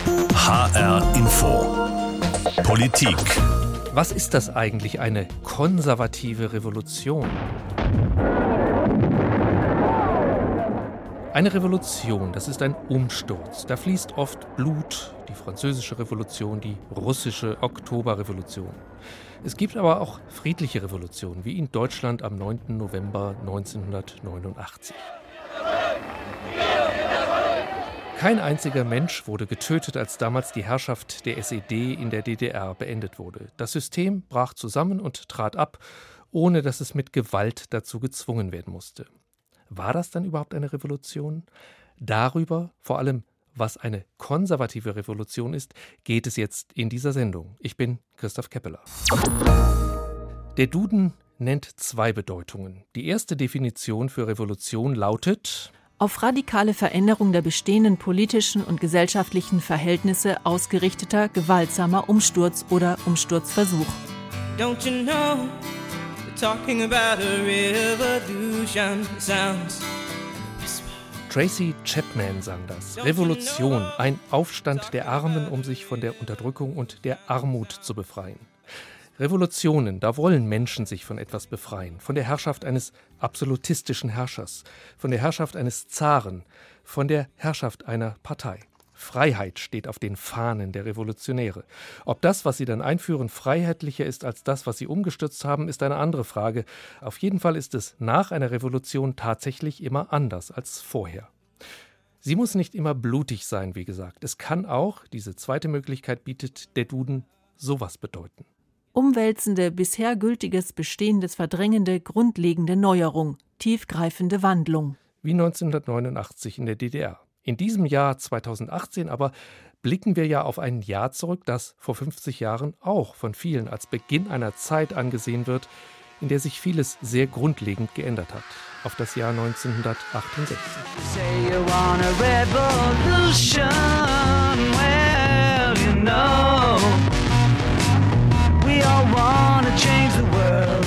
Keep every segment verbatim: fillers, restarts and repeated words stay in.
H R Info. Politik. Was ist das eigentlich, eine konservative Revolution? Eine Revolution, das ist ein Umsturz. Da fließt oft Blut, die französische Revolution, die russische Oktoberrevolution. Es gibt aber auch friedliche Revolutionen, wie in Deutschland am neunten November neunzehnhundertneunundachtzig. Kein einziger Mensch wurde getötet, als damals die Herrschaft der S E D in der D D R beendet wurde. Das System brach zusammen und trat ab, ohne dass es mit Gewalt dazu gezwungen werden musste. War das dann überhaupt eine Revolution? Darüber, vor allem, was eine konservative Revolution ist, geht es jetzt in dieser Sendung. Ich bin Christoph Keppeler. Der Duden nennt zwei Bedeutungen. Die erste Definition für Revolution lautet: auf radikale Veränderung der bestehenden politischen und gesellschaftlichen Verhältnisse ausgerichteter, gewaltsamer Umsturz oder Umsturzversuch. Don't you know, we're talking about a revolution sounds. Tracy Chapman sang das. Revolution, ein Aufstand der Armen, um sich von der Unterdrückung und der Armut zu befreien. Revolutionen, da wollen Menschen sich von etwas befreien. Von der Herrschaft eines absolutistischen Herrschers, von der Herrschaft eines Zaren, von der Herrschaft einer Partei. Freiheit steht auf den Fahnen der Revolutionäre. Ob das, was sie dann einführen, freiheitlicher ist als das, was sie umgestürzt haben, ist eine andere Frage. Auf jeden Fall ist es nach einer Revolution tatsächlich immer anders als vorher. Sie muss nicht immer blutig sein, wie gesagt. Es kann auch, diese zweite Möglichkeit bietet der Duden, sowas bedeuten. Umwälzende, bisher gültiges, bestehendes, verdrängende, grundlegende Neuerung, tiefgreifende Wandlung. Wie neunzehnhundertneunundachtzig in der D D R. In diesem Jahr zweitausendachtzehn aber blicken wir ja auf ein Jahr zurück, das vor fünfzig Jahren auch von vielen als Beginn einer Zeit angesehen wird, in der sich vieles sehr grundlegend geändert hat. Auf das Jahr neunzehnhundertachtundsechzig. Say you want a revolution, well, you know, we all wanna change the world.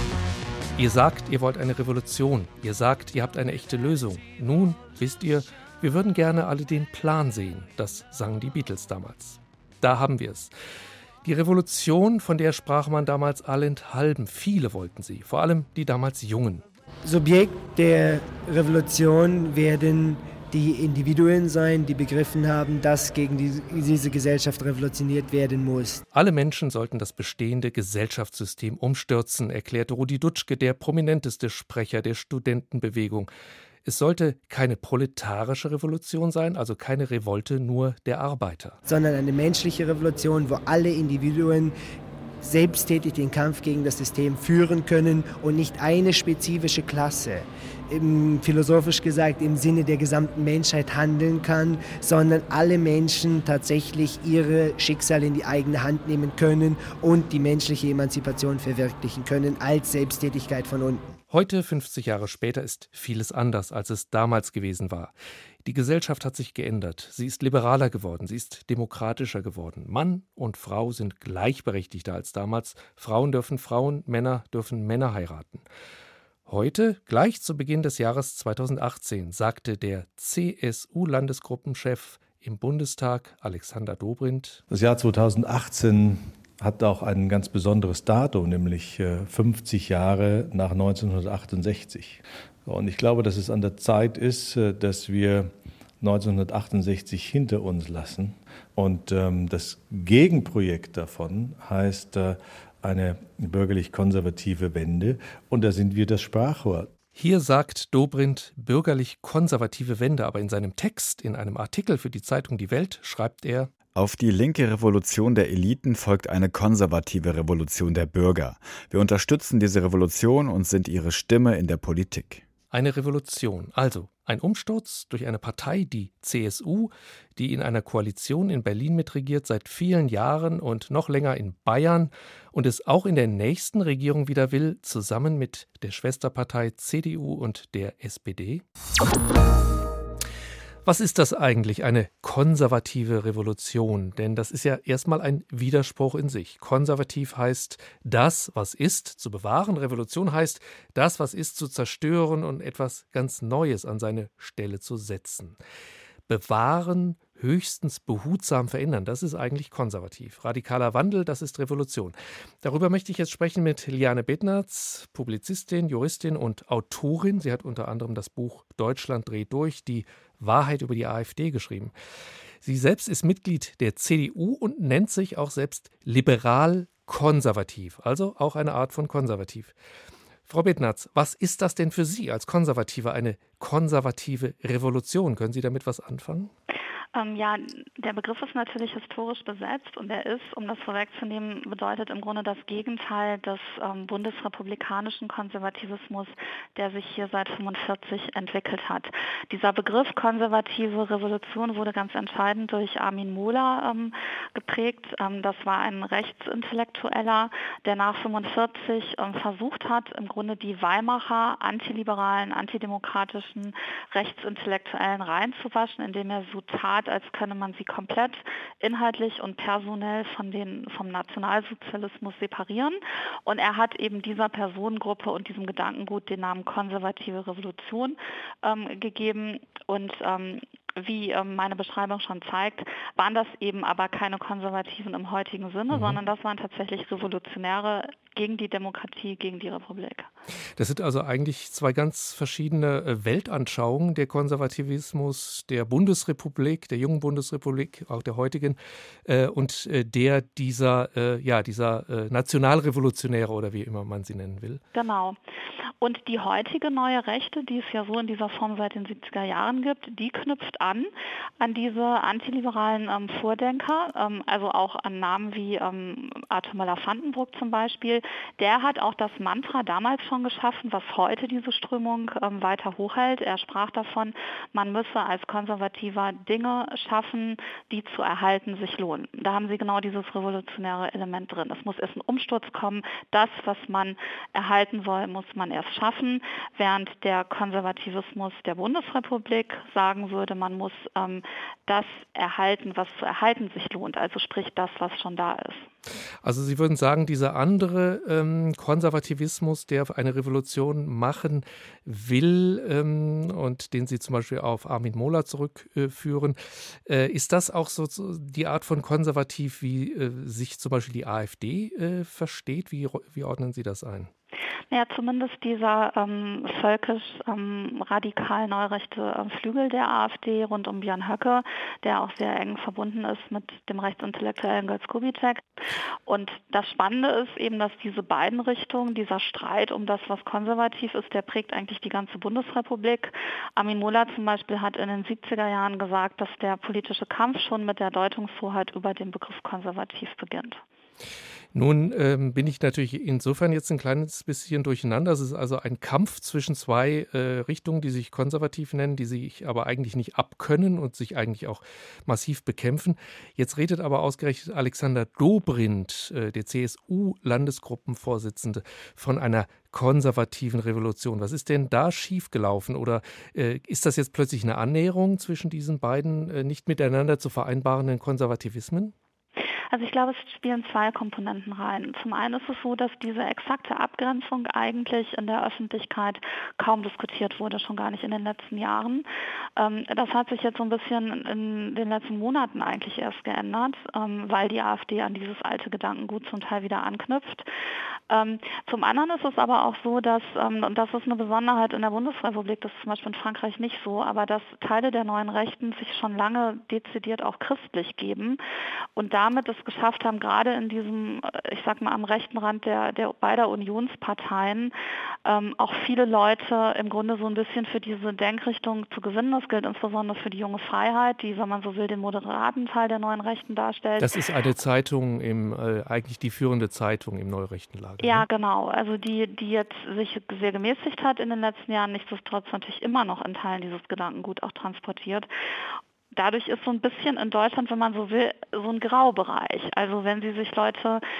Ihr sagt, ihr wollt eine Revolution. Ihr sagt, ihr habt eine echte Lösung. Nun, wisst ihr, wir würden gerne alle den Plan sehen. Das sangen die Beatles damals. Da haben wir es. Die Revolution, von der sprach man damals allenthalben. Viele wollten sie, vor allem die damals Jungen. Subjekt der Revolution werden die Individuen sein, die begriffen haben, dass gegen die, diese Gesellschaft revolutioniert werden muss. Alle Menschen sollten das bestehende Gesellschaftssystem umstürzen, erklärte Rudi Dutschke, der prominenteste Sprecher der Studentenbewegung. Es sollte keine proletarische Revolution sein, also keine Revolte nur der Arbeiter. Sondern eine menschliche Revolution, wo alle Individuen selbsttätig den Kampf gegen das System führen können und nicht eine spezifische Klasse, im, philosophisch gesagt im Sinne der gesamten Menschheit handeln kann, sondern alle Menschen tatsächlich ihre Schicksale in die eigene Hand nehmen können und die menschliche Emanzipation verwirklichen können als Selbsttätigkeit von unten. Heute, fünfzig Jahre später, ist vieles anders, als es damals gewesen war. Die Gesellschaft hat sich geändert. Sie ist liberaler geworden, sie ist demokratischer geworden. Mann und Frau sind gleichberechtigter als damals. Frauen dürfen Frauen, Männer dürfen Männer heiraten. Heute, gleich zu Beginn des Jahres zweitausendachtzehn, sagte der C S U-Landesgruppenchef im Bundestag, Alexander Dobrindt: Das Jahr zweitausendachtzehn hat auch ein ganz besonderes Datum, nämlich fünfzig Jahre nach neunzehnhundertachtundsechzig. Und ich glaube, dass es an der Zeit ist, dass wir neunzehnhundertachtundsechzig hinter uns lassen. Und ähm, das Gegenprojekt davon heißt äh, eine bürgerlich-konservative Wende. Und da sind wir das Sprachrohr. Hier sagt Dobrindt bürgerlich-konservative Wende, aber in seinem Text, in einem Artikel für die Zeitung Die Welt, schreibt er: Auf die linke Revolution der Eliten folgt eine konservative Revolution der Bürger. Wir unterstützen diese Revolution und sind ihre Stimme in der Politik. Eine Revolution, also ein Umsturz durch eine Partei, die C S U, die in einer Koalition in Berlin mitregiert seit vielen Jahren und noch länger in Bayern und es auch in der nächsten Regierung wieder will, zusammen mit der Schwesterpartei C D U und der S P D. Was ist das eigentlich, eine konservative Revolution? Denn das ist ja erstmal ein Widerspruch in sich. Konservativ heißt, das, was ist, zu bewahren. Revolution heißt, das, was ist, zu zerstören und etwas ganz Neues an seine Stelle zu setzen. Bewahren höchstens behutsam verändern. Das ist eigentlich konservativ. Radikaler Wandel, das ist Revolution. Darüber möchte ich jetzt sprechen mit Liane Bednarz, Publizistin, Juristin und Autorin. Sie hat unter anderem das Buch Deutschland dreht durch, die Wahrheit über die AfD geschrieben. Sie selbst ist Mitglied der C D U und nennt sich auch selbst liberal-konservativ, also auch eine Art von konservativ. Frau Bednarz, was ist das denn für Sie als Konservative, eine konservative Revolution? Können Sie damit was anfangen? Ähm, ja, der Begriff ist natürlich historisch besetzt und er ist, um das vorwegzunehmen, bedeutet im Grunde das Gegenteil des ähm, bundesrepublikanischen Konservatismus, der sich hier seit fünfundvierzig entwickelt hat. Dieser Begriff konservative Revolution wurde ganz entscheidend durch Armin Mohler ähm, geprägt. Ähm, das war ein Rechtsintellektueller, der nach fünfundvierzig ähm, versucht hat, im Grunde die Weimarer antiliberalen, antidemokratischen Rechtsintellektuellen reinzuwaschen, indem er so tat, als könne man sie komplett inhaltlich und personell von den, vom Nationalsozialismus separieren. Und er hat eben dieser Personengruppe und diesem Gedankengut den Namen konservative Revolution ähm, gegeben. Und ähm, wie ähm, meine Beschreibung schon zeigt, waren das eben aber keine Konservativen im heutigen Sinne, mhm. sondern das waren tatsächlich Revolutionäre gegen die Demokratie, gegen die Republik. Das sind also eigentlich zwei ganz verschiedene Weltanschauungen, der Konservativismus der Bundesrepublik, der jungen Bundesrepublik, auch der heutigen, äh, und äh, der dieser, äh, ja, dieser äh, Nationalrevolutionäre oder wie immer man sie nennen will. Genau. Und die heutige neue Rechte, die es ja so in dieser Form seit den siebziger Jahren gibt, die knüpft an an diese antiliberalen ähm, Vordenker, ähm, also auch an Namen wie ähm, Arthur Müller-Vandenbruck zum Beispiel. Der hat auch das Mantra damals schon geschaffen, was heute diese Strömung ähm, weiter hochhält. Er sprach davon, man müsse als Konservativer Dinge schaffen, die zu erhalten sich lohnen. Da haben Sie genau dieses revolutionäre Element drin. Es muss erst ein Umsturz kommen. Das, was man erhalten soll, muss man erst schaffen, während der Konservativismus der Bundesrepublik sagen würde, man muss ähm, das erhalten, was zu erhalten sich lohnt, also sprich das, was schon da ist. Also Sie würden sagen, dieser andere ähm, Konservativismus, der eine Revolution machen will ähm, und den Sie zum Beispiel auf Armin Mohler zurückführen, äh, ist das auch so, so die Art von konservativ, wie äh, sich zum Beispiel die AfD äh, versteht? Wie, wie ordnen Sie das ein? Ja, zumindest dieser ähm, völkisch ähm, radikal neurechte äh, Flügel der AfD rund um Björn Höcke, der auch sehr eng verbunden ist mit dem Rechtsintellektuellen Götz Kubitschek. Und das Spannende ist eben, dass diese beiden Richtungen, dieser Streit um das, was konservativ ist, der prägt eigentlich die ganze Bundesrepublik. Armin Mohler zum Beispiel hat in den siebziger Jahren gesagt, dass der politische Kampf schon mit der Deutungshoheit über den Begriff konservativ beginnt. Nun ähm, bin ich natürlich insofern jetzt ein kleines bisschen durcheinander. Es ist also ein Kampf zwischen zwei äh, Richtungen, die sich konservativ nennen, die sich aber eigentlich nicht abkönnen und sich eigentlich auch massiv bekämpfen. Jetzt redet aber ausgerechnet Alexander Dobrindt, äh, der C S U-Landesgruppenvorsitzende, von einer konservativen Revolution. Was ist denn da schiefgelaufen? Oder äh, ist das jetzt plötzlich eine Annäherung zwischen diesen beiden äh, nicht miteinander zu vereinbarenden Konservativismen? Also ich glaube, es spielen zwei Komponenten rein. Zum einen ist es so, dass diese exakte Abgrenzung eigentlich in der Öffentlichkeit kaum diskutiert wurde, schon gar nicht in den letzten Jahren. Das hat sich jetzt so ein bisschen in den letzten Monaten eigentlich erst geändert, weil die AfD an dieses alte Gedankengut zum Teil wieder anknüpft. Zum anderen ist es aber auch so, dass, und das ist eine Besonderheit in der Bundesrepublik, das ist zum Beispiel in Frankreich nicht so, aber dass Teile der neuen Rechten sich schon lange dezidiert auch christlich geben und damit es geschafft haben, gerade in diesem, ich sag mal, am rechten Rand der, der beider Unionsparteien ähm, auch viele Leute im Grunde so ein bisschen für diese Denkrichtung zu gewinnen. Das gilt insbesondere für die Junge Freiheit, die, wenn man so will, den moderaten Teil der neuen Rechten darstellt. Das ist eine Zeitung, im, äh, eigentlich die führende Zeitung im neurechten Lager. Ja, ne? genau. Also die, die jetzt sich sehr gemäßigt hat in den letzten Jahren, nichtsdestotrotz natürlich immer noch in Teilen dieses Gedankengut auch transportiert. Dadurch ist so ein bisschen in Deutschland, wenn man so will, so ein Graubereich. Also wenn Sie sich Leute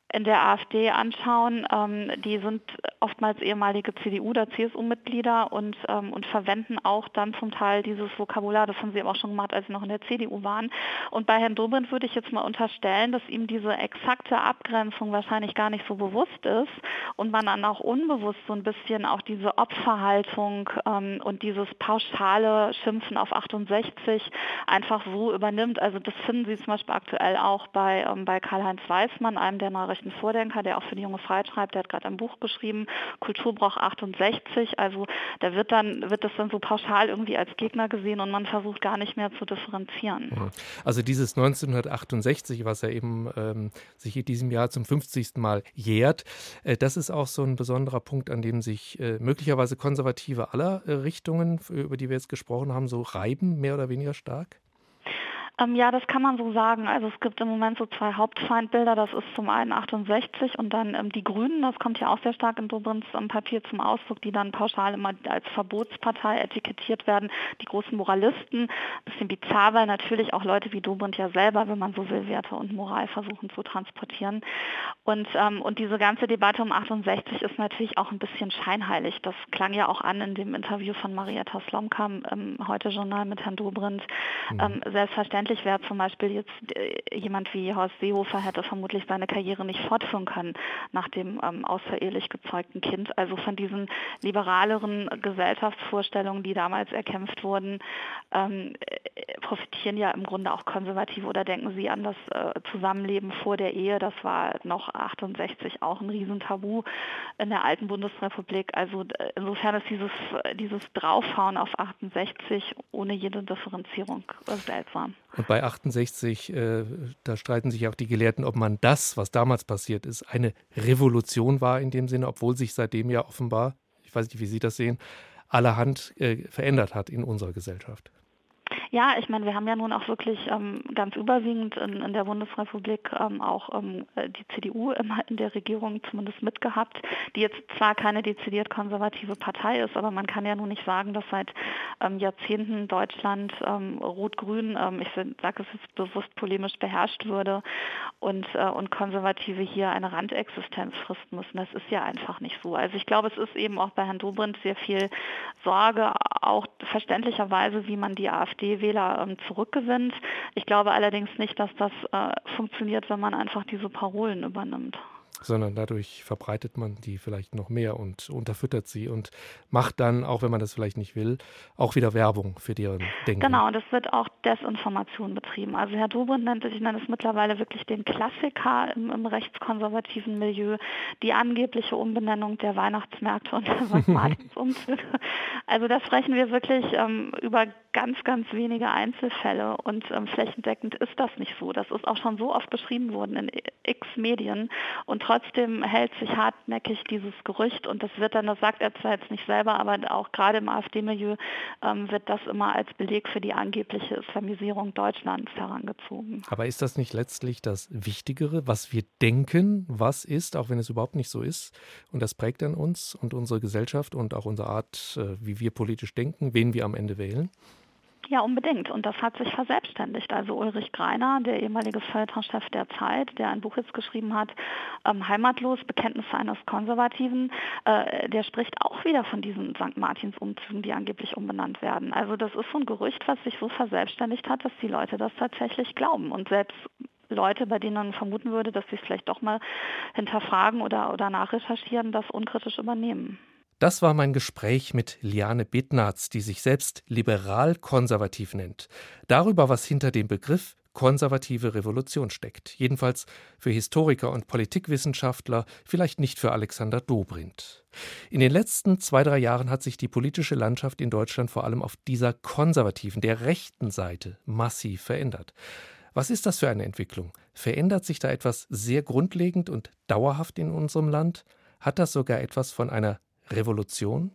in der AfD anschauen, ähm, die sind oftmals ehemalige C D U- oder C S U-Mitglieder und, ähm, und verwenden auch dann zum Teil dieses Vokabular, das haben sie aber auch schon gemacht, als sie noch in der C D U waren. Und bei Herrn Dobrindt würde ich jetzt mal unterstellen, dass ihm diese exakte Abgrenzung wahrscheinlich gar nicht so bewusst ist und man dann auch unbewusst so ein bisschen auch diese Opferhaltung ähm, und dieses pauschale Schimpfen auf achtundsechzig einfach so übernimmt. Also das finden Sie zum Beispiel aktuell auch bei, ähm, bei Karl-Heinz Weismann, einem der Nachrichten Vordenker, der auch für die Junge Freiheit schreibt, der hat gerade ein Buch geschrieben, Kulturbrauch achtundsechzig, also da wird dann wird das dann so pauschal irgendwie als Gegner gesehen und man versucht gar nicht mehr zu differenzieren. Also dieses neunzehnhundertachtundsechzig, was ja eben ähm, sich in diesem Jahr zum fünfzigsten Mal jährt, äh, das ist auch so ein besonderer Punkt, an dem sich äh, möglicherweise Konservative aller äh, Richtungen, über die wir jetzt gesprochen haben, so reiben, mehr oder weniger stark? Ähm, ja, das kann man so sagen. Also es gibt im Moment so zwei Hauptfeindbilder. Das ist zum einen achtundsechzig und dann ähm, die Grünen. Das kommt ja auch sehr stark in Dobrindts ähm, Papier zum Ausdruck, die dann pauschal immer als Verbotspartei etikettiert werden. Die großen Moralisten. Bisschen bizarr, weil natürlich auch Leute wie Dobrindt ja selber, wenn man so will, Werte und Moral versuchen zu transportieren. Und, ähm, und diese ganze Debatte um achtundsechzig ist natürlich auch ein bisschen scheinheilig. Das klang ja auch an in dem Interview von Marietta Slomka im Heute-Journal mit Herrn Dobrindt. Mhm. Ähm, selbstverständlich wäre zum Beispiel jetzt äh, jemand wie Horst Seehofer hätte vermutlich seine Karriere nicht fortführen können nach dem ähm, außerehelich gezeugten Kind. Also von diesen liberaleren Gesellschaftsvorstellungen, die damals erkämpft wurden, ähm, profitieren ja im Grunde auch Konservative. Oder denken Sie an das äh, Zusammenleben vor der Ehe, das war noch achtundsechzig auch ein Riesentabu in der alten Bundesrepublik. Also äh, insofern ist dieses, dieses Draufhauen auf achtundsechzig ohne jede Differenzierung äh, seltsam. Und bei achtundsechzig, äh, da streiten sich auch die Gelehrten, ob man das, was damals passiert ist, eine Revolution war in dem Sinne, obwohl sich seitdem ja offenbar, ich weiß nicht, wie Sie das sehen, allerhand äh, verändert hat in unserer Gesellschaft. Ja, ich meine, wir haben ja nun auch wirklich ähm, ganz überwiegend in, in der Bundesrepublik ähm, auch ähm, die C D U immer in der Regierung zumindest mitgehabt, die jetzt zwar keine dezidiert konservative Partei ist, aber man kann ja nun nicht sagen, dass seit ähm, Jahrzehnten Deutschland ähm, Rot-Grün, ähm, ich sage es jetzt bewusst polemisch, beherrscht würde und, äh, und Konservative hier eine Randexistenz fristen müssen. Das ist ja einfach nicht so. Also ich glaube, es ist eben auch bei Herrn Dobrindt sehr viel Sorge, auch verständlicherweise, wie man die AfD-Wähler ähm, zurückgewinnt. Ich glaube allerdings nicht, dass das äh, funktioniert, wenn man einfach diese Parolen übernimmt. Sondern dadurch verbreitet man die vielleicht noch mehr und unterfüttert sie und macht dann, auch wenn man das vielleicht nicht will, auch wieder Werbung für deren Denken. Genau, und es wird auch Desinformation betrieben. Also Herr Dobrindt nennt es, ich nenne es mittlerweile wirklich den Klassiker im, im rechtskonservativen Milieu, die angebliche Umbenennung der Weihnachtsmärkte und der Sankt Martinsumzüge. Also da sprechen wir wirklich ähm, über ganz, ganz wenige Einzelfälle und ähm, flächendeckend ist das nicht so. Das ist auch schon so oft beschrieben worden in x Medien und trotzdem hält sich hartnäckig dieses Gerücht und das wird dann, das sagt er zwar jetzt nicht selber, aber auch gerade im AfD-Milieu ähm, wird das immer als Beleg für die angebliche Islamisierung Deutschlands herangezogen. Aber ist das nicht letztlich das Wichtigere, was wir denken, was ist, auch wenn es überhaupt nicht so ist? Und das prägt dann uns und unsere Gesellschaft und auch unsere Art, wie wir politisch denken, wen wir am Ende wählen? Ja, unbedingt. Und das hat sich verselbstständigt. Also Ulrich Greiner, der ehemalige Feuilletonchef der Zeit, der ein Buch jetzt geschrieben hat, ähm, Heimatlos, Bekenntnisse eines Konservativen, äh, der spricht auch wieder von diesen Sankt Martins-Umzügen, die angeblich umbenannt werden. Also das ist so ein Gerücht, was sich so verselbstständigt hat, dass die Leute das tatsächlich glauben. Und selbst Leute, bei denen man vermuten würde, dass sie es vielleicht doch mal hinterfragen oder, oder nachrecherchieren, das unkritisch übernehmen. Das war mein Gespräch mit Liane Bednarz, die sich selbst liberal-konservativ nennt. Darüber, was hinter dem Begriff konservative Revolution steckt. Jedenfalls für Historiker und Politikwissenschaftler, vielleicht nicht für Alexander Dobrindt. In den letzten zwei, drei Jahren hat sich die politische Landschaft in Deutschland vor allem auf dieser konservativen, der rechten Seite massiv verändert. Was ist das für eine Entwicklung? Verändert sich da etwas sehr grundlegend und dauerhaft in unserem Land? Hat das sogar etwas von einer Revolution?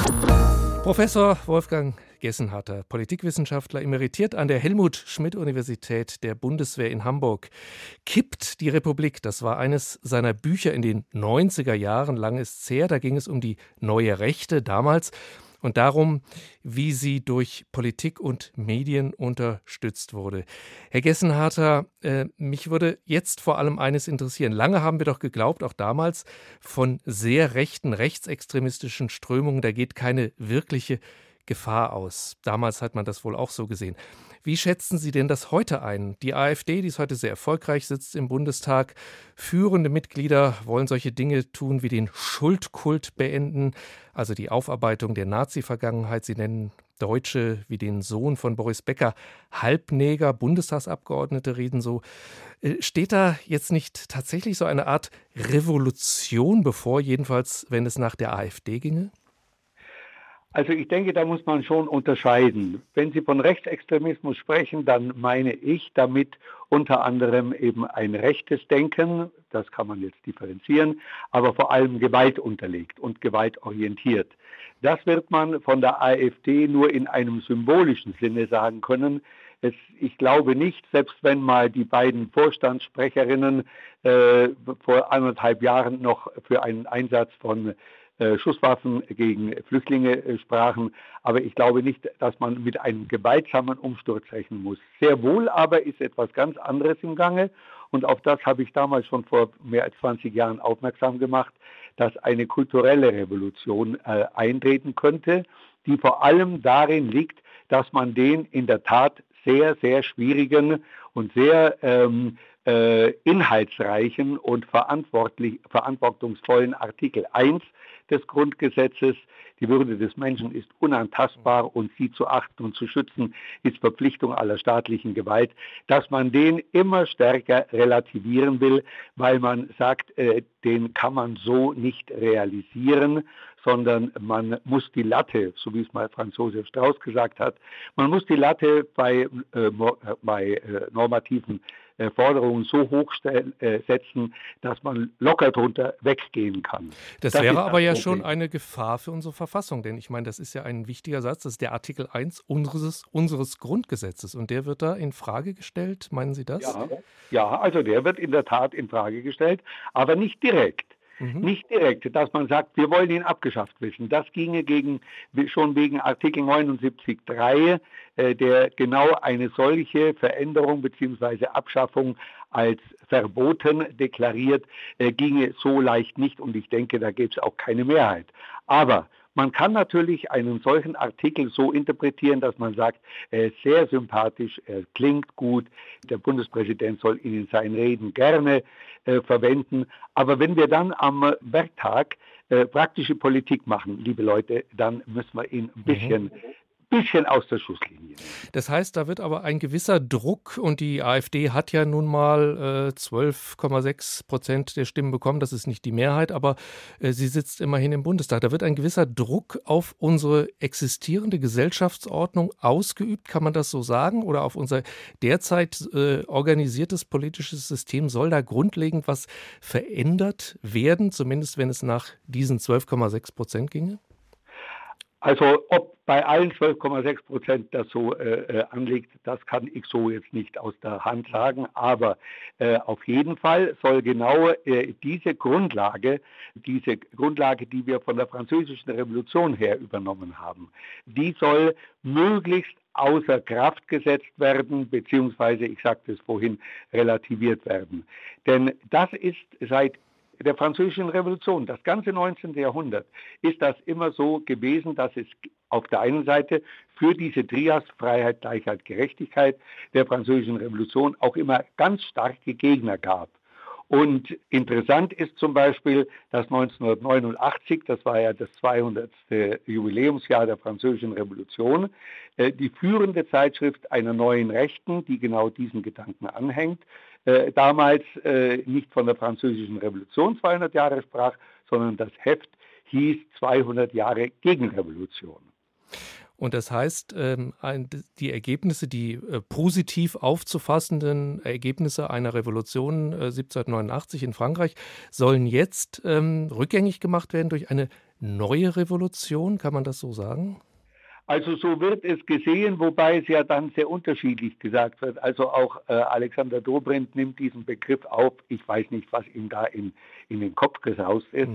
Professor Wolfgang Gessenharter, Politikwissenschaftler, emeritiert an der Helmut-Schmidt-Universität der Bundeswehr in Hamburg. Kippt die Republik, das war eines seiner Bücher in den neunziger Jahren, lang ist's her, da ging es um die neue Rechte damals. und darum, wie sie durch Politik und Medien unterstützt wurde. Herr Gessenharter, äh, mich würde jetzt vor allem eines interessieren. Lange haben wir doch geglaubt, auch damals, von sehr rechten, rechtsextremistischen Strömungen, da geht keine wirkliche Gefahr aus. Damals hat man das wohl auch so gesehen. Wie schätzen Sie denn das heute ein? Die AfD, die ist heute sehr erfolgreich, sitzt im Bundestag. Führende Mitglieder wollen solche Dinge tun wie den Schuldkult beenden, also die Aufarbeitung der Nazi-Vergangenheit. Sie nennen Deutsche wie den Sohn von Boris Becker Halbneger, Bundestagsabgeordnete reden so. Steht da jetzt nicht tatsächlich so eine Art Revolution bevor, jedenfalls wenn es nach der AfD ginge? Also ich denke, da muss man schon unterscheiden. Wenn Sie von Rechtsextremismus sprechen, dann meine ich damit unter anderem eben ein rechtes Denken, das kann man jetzt differenzieren, aber vor allem Gewalt unterlegt und gewaltorientiert. Das wird man von der AfD nur in einem symbolischen Sinne sagen können. Es, ich glaube nicht, selbst wenn mal die beiden Vorstandssprecherinnen äh, vor anderthalb Jahren noch für einen Einsatz von Schusswaffen gegen Flüchtlinge sprachen. Aber ich glaube nicht, dass man mit einem gewaltsamen Umsturz rechnen muss. Sehr wohl aber ist etwas ganz anderes im Gange. Und auf das habe ich damals schon vor mehr als zwanzig Jahren aufmerksam gemacht, dass eine kulturelle Revolution äh, eintreten könnte, die vor allem darin liegt, dass man den in der Tat sehr, sehr schwierigen und sehr ähm, äh, inhaltsreichen und verantwortlich, verantwortungsvollen Artikel eins des Grundgesetzes, die Würde des Menschen ist unantastbar und sie zu achten und zu schützen ist Verpflichtung aller staatlichen Gewalt, dass man den immer stärker relativieren will, weil man sagt, äh, den kann man so nicht realisieren, sondern man muss die Latte, so wie es mal Franz Josef Strauß gesagt hat, man muss die Latte bei, äh, bei äh, normativen äh, Forderungen so hoch stellen, äh, setzen, dass man locker drunter weggehen kann. Das, das wäre aber ja schon eine Gefahr für unsere Verfassung, denn ich meine, das ist ja ein wichtiger Satz, das ist der Artikel eins unseres, unseres Grundgesetzes und der wird da in Frage gestellt, meinen Sie das? Ja, ja, also der wird in der Tat in Frage gestellt, aber nicht direkt. Mhm. Nicht direkt, dass man sagt, wir wollen ihn abgeschafft wissen. Das ginge gegen, schon wegen Artikel neunundsiebzig Absatz drei, äh, der genau eine solche Veränderung bzw. Abschaffung als verboten deklariert, äh, ginge so leicht nicht und ich denke, da gäbe es auch keine Mehrheit. Aber man kann natürlich einen solchen Artikel so interpretieren, dass man sagt, er ist sehr sympathisch, er klingt gut, der Bundespräsident soll ihn in seinen Reden gerne äh, verwenden. Aber wenn wir dann am Werktag äh, praktische Politik machen, liebe Leute, dann müssen wir ihn ein bisschen... Mhm. bisschen aus der Schusslinie. Das heißt, da wird aber ein gewisser Druck und die AfD hat ja nun mal äh, zwölf Komma sechs Prozent der Stimmen bekommen. Das ist nicht die Mehrheit, aber äh, sie sitzt immerhin im Bundestag. Da wird ein gewisser Druck auf unsere existierende Gesellschaftsordnung ausgeübt, kann man das so sagen? Oder auf unser derzeit äh, organisiertes politisches System soll da grundlegend was verändert werden, zumindest wenn es nach diesen zwölf Komma sechs Prozent ginge? Also ob bei allen zwölf Komma sechs Prozent das so äh, anliegt, das kann ich so jetzt nicht aus der Hand sagen. Aber äh, auf jeden Fall soll genau äh, diese Grundlage, diese Grundlage, die wir von der Französischen Revolution her übernommen haben, die soll möglichst außer Kraft gesetzt werden, beziehungsweise, ich sagte es vorhin, relativiert werden. Denn das ist seit der Französischen Revolution, das ganze neunzehnte Jahrhundert, ist das immer so gewesen, dass es auf der einen Seite für diese Trias Freiheit, Gleichheit, Gerechtigkeit der Französischen Revolution auch immer ganz starke Gegner gab. Und interessant ist zum Beispiel, dass neunzehnhundertneunundachtzig, das war ja das zweihundertste Jubiläumsjahr der Französischen Revolution, die führende Zeitschrift einer neuen Rechten, die genau diesen Gedanken anhängt, damals nicht von der Französischen Revolution zweihundert Jahre sprach, sondern das Heft hieß zweihundert Jahre Gegenrevolution. Und das heißt, die Ergebnisse, die positiv aufzufassenden Ergebnisse einer Revolution siebzehnhundertneunundachtzig in Frankreich, sollen jetzt rückgängig gemacht werden durch eine neue Revolution, kann man das so sagen? Also so wird es gesehen, wobei es ja dann sehr unterschiedlich gesagt wird. Also auch äh, Alexander Dobrindt nimmt diesen Begriff auf. Ich weiß nicht, was ihm da in, in den Kopf gesaust ist. Mhm.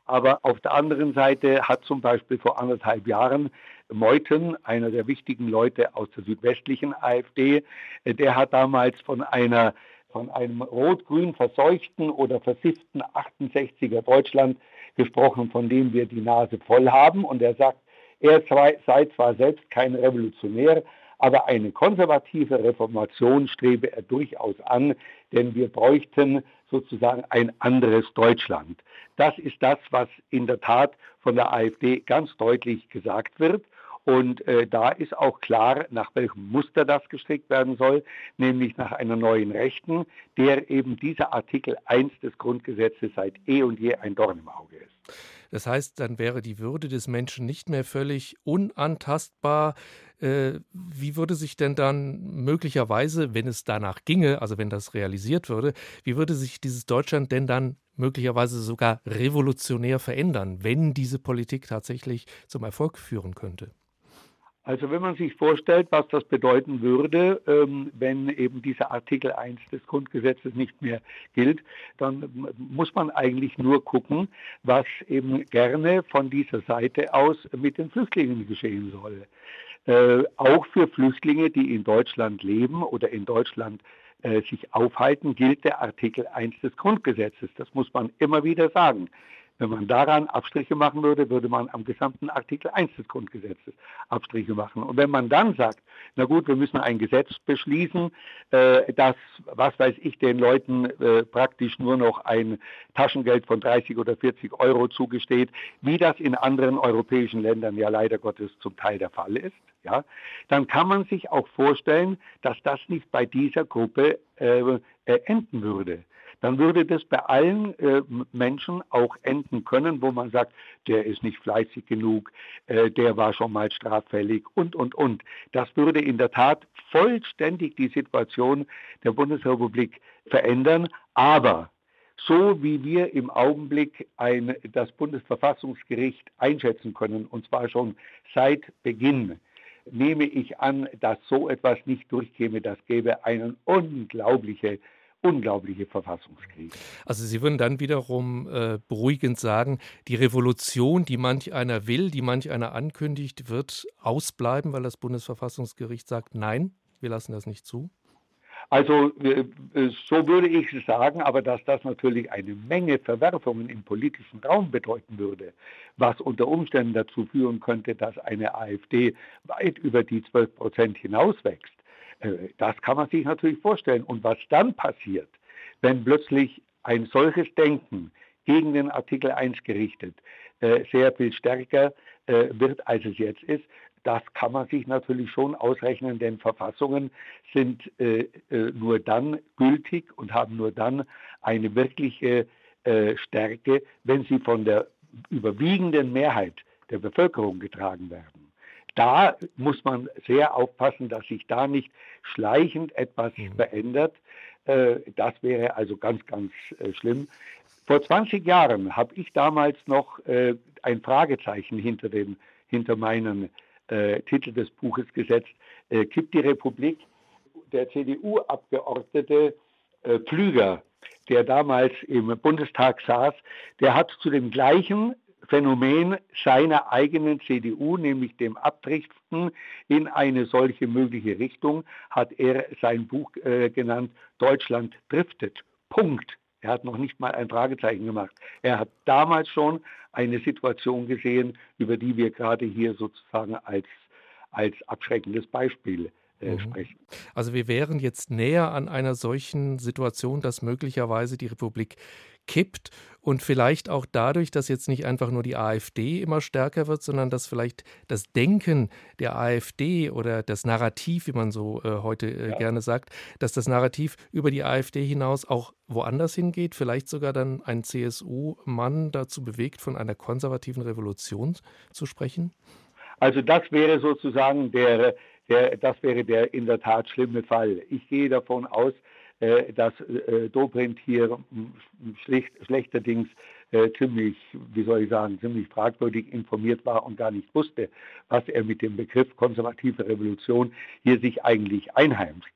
Aber auf der anderen Seite hat zum Beispiel vor anderthalb Jahren Meuthen, einer der wichtigen Leute aus der südwestlichen AfD, der hat damals von einer von einem rot-grün verseuchten oder versifften achtundsechziger Deutschland gesprochen, von dem wir die Nase voll haben. Und er sagt, er sei zwar selbst kein Revolutionär, aber eine konservative Reformation strebe er durchaus an, denn wir bräuchten sozusagen ein anderes Deutschland. Das ist das, was in der Tat von der AfD ganz deutlich gesagt wird. Und äh, da ist auch klar, nach welchem Muster das gestrickt werden soll, nämlich nach einer neuen Rechten, der eben dieser Artikel eins des Grundgesetzes seit eh und je ein Dorn im Auge ist. Das heißt, dann wäre die Würde des Menschen nicht mehr völlig unantastbar. Äh, wie würde sich denn dann möglicherweise, wenn es danach ginge, also wenn das realisiert würde, wie würde sich dieses Deutschland denn dann möglicherweise sogar revolutionär verändern, wenn diese Politik tatsächlich zum Erfolg führen könnte? Also wenn man sich vorstellt, was das bedeuten würde, ähm, wenn eben dieser Artikel eins des Grundgesetzes nicht mehr gilt, dann muss man eigentlich nur gucken, was eben gerne von dieser Seite aus mit den Flüchtlingen geschehen soll. Äh, auch für Flüchtlinge, die in Deutschland leben oder in Deutschland äh, sich aufhalten, gilt der Artikel eins des Grundgesetzes. Das muss man immer wieder sagen. Wenn man daran Abstriche machen würde, würde man am gesamten Artikel eins des Grundgesetzes Abstriche machen. Und wenn man dann sagt, na gut, wir müssen ein Gesetz beschließen, äh, das, was weiß ich, den Leuten äh, praktisch nur noch ein Taschengeld von dreißig oder vierzig Euro zugesteht, wie das in anderen europäischen Ländern ja leider Gottes zum Teil der Fall ist, ja, dann kann man sich auch vorstellen, dass das nicht bei dieser Gruppe äh, äh, enden würde. Dann würde das bei allen äh, Menschen auch enden können, wo man sagt, der ist nicht fleißig genug, äh, der war schon mal straffällig und, und, und. Das würde in der Tat vollständig die Situation der Bundesrepublik verändern. Aber so wie wir im Augenblick ein, das Bundesverfassungsgericht einschätzen können, und zwar schon seit Beginn, nehme ich an, dass so etwas nicht durchkäme. Das gäbe einen unglaubliche Unglaubliche Verfassungskrise. Also Sie würden dann wiederum äh, beruhigend sagen, die Revolution, die manch einer will, die manch einer ankündigt, wird ausbleiben, weil das Bundesverfassungsgericht sagt, nein, wir lassen das nicht zu? Also äh, so würde ich es sagen, aber dass das natürlich eine Menge Verwerfungen im politischen Raum bedeuten würde, was unter Umständen dazu führen könnte, dass eine AfD weit über die zwölf Prozent hinauswächst. Das kann man sich natürlich vorstellen. Und was dann passiert, wenn plötzlich ein solches Denken gegen den Artikel eins gerichtet äh, sehr viel stärker äh, wird, als es jetzt ist, das kann man sich natürlich schon ausrechnen, denn Verfassungen sind äh, äh, nur dann gültig und haben nur dann eine wirkliche äh, Stärke, wenn sie von der überwiegenden Mehrheit der Bevölkerung getragen werden. Da muss man sehr aufpassen, dass sich da nicht schleichend etwas mhm. verändert. Das wäre also ganz, ganz schlimm. Vor zwanzig Jahren habe ich damals noch ein Fragezeichen hinter, dem, hinter meinen äh, Titel des Buches gesetzt. Äh, Kippt die Republik? Der C D U-Abgeordnete äh, Pflüger, der damals im Bundestag saß, der hat zu dem gleichen Phänomen seiner eigenen C D U, nämlich dem Abdriften in eine solche mögliche Richtung, hat er sein Buch äh, genannt, Deutschland driftet. Punkt. Er hat noch nicht mal ein Fragezeichen gemacht. Er hat damals schon eine Situation gesehen, über die wir gerade hier sozusagen als, als abschreckendes Beispiel äh, mhm. sprechen. Also wir wären jetzt näher an einer solchen Situation, dass möglicherweise die Republik kippt und vielleicht auch dadurch, dass jetzt nicht einfach nur die AfD immer stärker wird, sondern dass vielleicht das Denken der AfD oder das Narrativ, wie man so äh, heute äh, ja. gerne sagt, dass das Narrativ über die AfD hinaus auch woanders hingeht, vielleicht sogar dann ein C S U-Mann dazu bewegt, von einer konservativen Revolution zu sprechen? Also das wäre sozusagen der, der, das wäre der in der Tat schlimme Fall. Ich gehe davon aus, dass äh, Dobrindt hier schlecht, schlechterdings äh, ziemlich, wie soll ich sagen, ziemlich fragwürdig informiert war und gar nicht wusste, was er mit dem Begriff konservative Revolution hier sich eigentlich einheimst.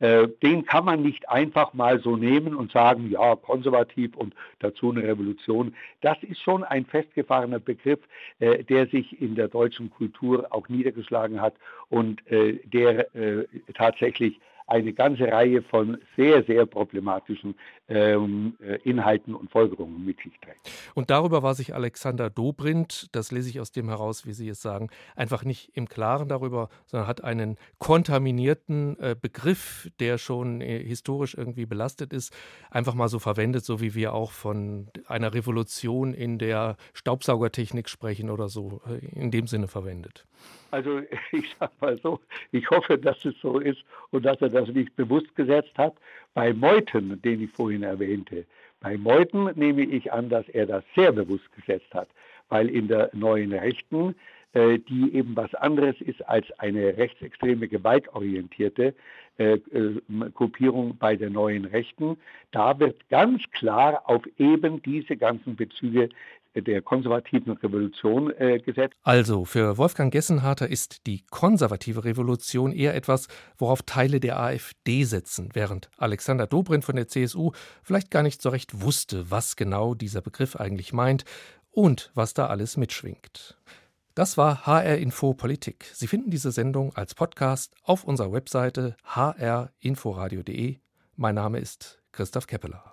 äh, den kann man nicht einfach mal so nehmen und sagen, ja, konservativ und dazu eine Revolution. Das ist schon ein festgefahrener Begriff, äh, der sich in der deutschen Kultur auch niedergeschlagen hat und äh, der äh, tatsächlich eine ganze Reihe von sehr, sehr problematischen ähm, Inhalten und Folgerungen mit sich trägt. Und darüber war sich Alexander Dobrindt, das lese ich aus dem heraus, wie Sie es sagen, einfach nicht im Klaren darüber, sondern hat einen kontaminierten äh, Begriff, der schon äh, historisch irgendwie belastet ist, einfach mal so verwendet, so wie wir auch von einer Revolution in der Staubsaugertechnik sprechen oder so, äh, in dem Sinne verwendet. Also ich sage mal so, ich hoffe, dass es so ist und dass er das nicht bewusst gesetzt hat. Bei Meuthen, den ich vorhin erwähnte, bei Meuthen nehme ich an, dass er das sehr bewusst gesetzt hat, weil in der neuen Rechten, äh, die eben was anderes ist als eine rechtsextreme, gewaltorientierte äh, äh, Gruppierung bei der neuen Rechten, da wird ganz klar auf eben diese ganzen Bezüge der konservativen Revolution äh, gesetzt. Also für Wolfgang Gessenharter ist die konservative Revolution eher etwas, worauf Teile der AfD setzen, während Alexander Dobrindt von der C S U vielleicht gar nicht so recht wusste, was genau dieser Begriff eigentlich meint und was da alles mitschwingt. Das war H R Info Politik. Sie finden diese Sendung als Podcast auf unserer Webseite h r inforadio punkt d e. Mein Name ist Christoph Keppeler.